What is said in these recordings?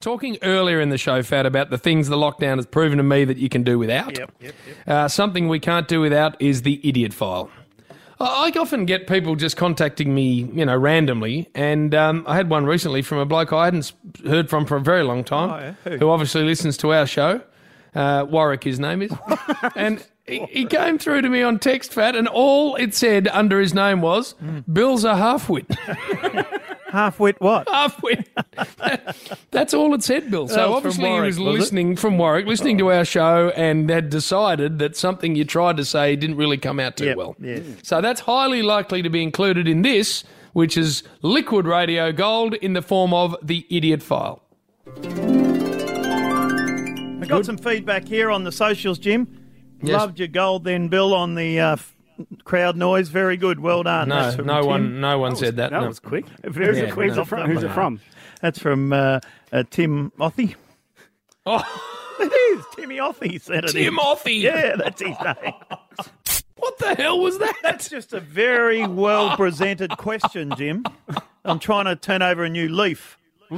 Talking earlier in the show, Fat, about the things the lockdown has proven to me that you can do without. Yep. Something we can't do without is the idiot file. I often get people just contacting me, randomly, and I had one recently from a bloke I hadn't heard from for a very long time, who obviously listens to our show. Warwick, his name is. And he came through to me on text, Fat, and all it said under his name was, Bill's a half-wit. Half-wit what? Half-wit. That's all it said, Bill. So obviously Warwick, he was listening from Warwick, listening to our show, and had decided that something you tried to say didn't really come out too well. Yes. So that's highly likely to be included in this, which is Liquid Radio Gold in the form of the idiot file. I got some feedback here on the socials, Jim. Yes. Loved your gold then, Bill, on the crowd noise. Very good. Well done. That's from No Tim. one said that. That No. was quick. Very Yeah, quick. no. Who's it from? That's from Tim Othie. Oh, It is. Timmy Othie said it. Tim Othie. Yeah, that's his name. What the hell was that? That's just a very well presented question, Jim. I'm trying to turn over a new leaf.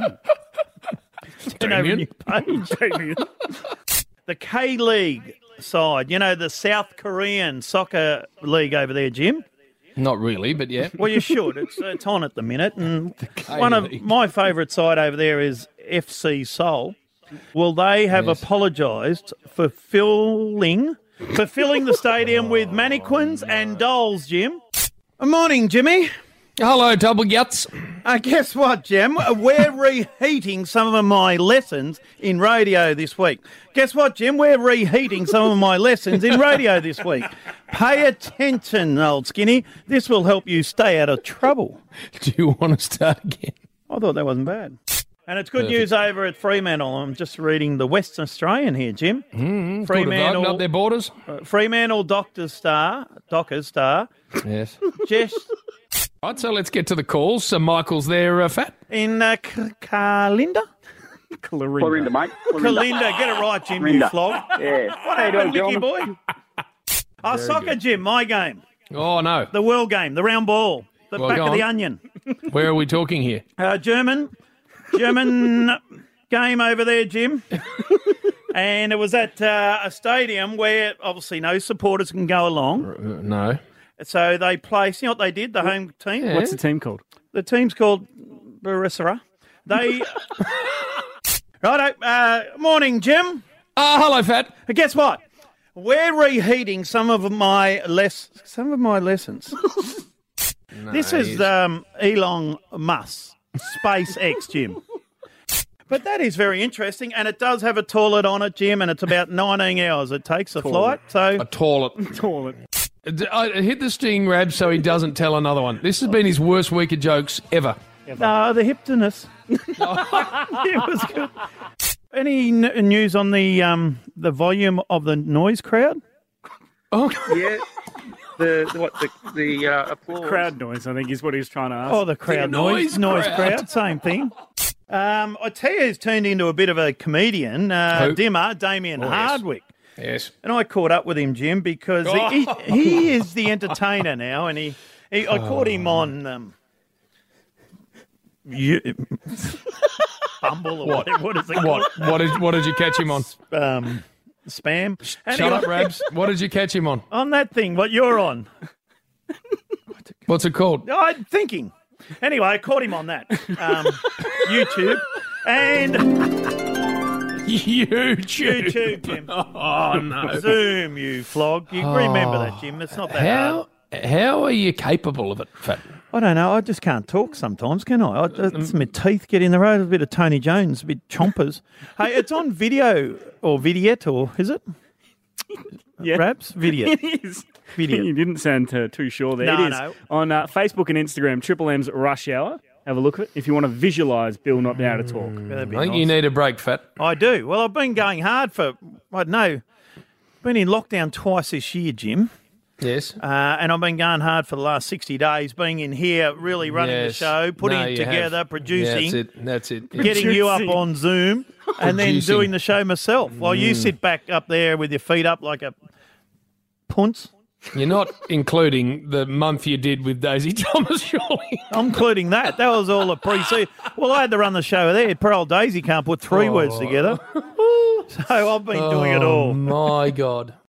Turn over a new page. The K-League side, the South Korean soccer league over there, Jim. Not really, but yeah. Well, you should. It's on at the minute. And one of K-League. my favourite side over there is FC Seoul. Well, they have apologised for filling the stadium with mannequins and dolls, Jim. Good morning, Jimmy. Hello, Double Guts. Guess what, Jim? We're reheating some of my lessons in radio this week. Guess what, Jim? We're reheating some of my lessons in radio this week. Pay attention, old skinny. This will help you stay out of trouble. Do you want to start again? I thought that wasn't bad. And it's good news over at Fremantle. I'm just reading the Western Australian here, Jim. Could have opened up their borders. Fremantle Dockers Star. Yes. Just Right, so let's get to the calls. So Michael's there, Fat. in Kalinda? Clarinda. Mate. Kalinda. Get it right, Jim, you Kalinda. flog. Yeah. What happened, Mickey boy? Soccer, Jim, my game. Oh, no. The world game, the round ball. The Well, back go of the on. onion. Where are we talking here? German game over there, Jim. And it was at a stadium where obviously no supporters can go along. No. So they placed, you know what they did, the home team? Yeah. What's the team called? The team's called Barissara. They... Righto. Morning, Jim. Hello, Fat. Guess what? We're reheating some of my lessons. This is Elon Musk, SpaceX, Jim. But that is very interesting, and it does have a toilet on it, Jim, and it's about 19 hours it takes a flight. So A toilet. I hit the sting, Rab, so he doesn't tell another one. This has been his worst week of jokes ever. the hiptoness. It was good. Any news on the volume of the noise crowd? Oh, Yeah. The applause. Crowd noise, I think, is what he was trying to ask. Oh, the crowd noise noise crowd. crowd, same thing. I tell you, who's turned into a bit of a comedian, Who? Damien yes. Hardwick. yes. And I caught up with him, Jim, because he is the entertainer now, and I caught him on Bumble or what is it called? What did you catch him on? Spam. Shut up, Rabs. What did you catch him on? On that thing, what you're on. What's it called? I'm thinking. Anyway, I caught him on that. YouTube. And YouTube, Jim. Oh, no. Zoom, you flog. You remember that, Jim. It's not that hard. How are you capable of it, Fat? I don't know. I just can't talk sometimes, can I? My teeth get in the road. A bit of Tony Jones, a bit chompers. Hey, it's on video or vidiet, or is it? Yeah. Perhaps? Vidiet. It is. Vidiet. You didn't sound too sure there. No, It is. no. On Facebook and Instagram, Triple M's Rush Hour. Have a look at it if you want to visualise Bill not being able to talk. That'd be I think nice. you need a break, Fat. I do. Well, I've been going hard for, I don't know, been in lockdown twice this year, Jim. Yes. And I've been going hard for the last 60 days, being in here, really running the Yes. show, putting No, it you together, have. producing, That's it. getting you up Producing. on Zoom, and then Producing. doing the show myself while you sit back up there with your feet up like a punce. You're not including the month you did with Daisy Thomas, surely. I'm including that. That was all a pre-season. Well, I had to run the show there. Poor old Daisy can't put three words together. So I've been doing it all. Oh, my God.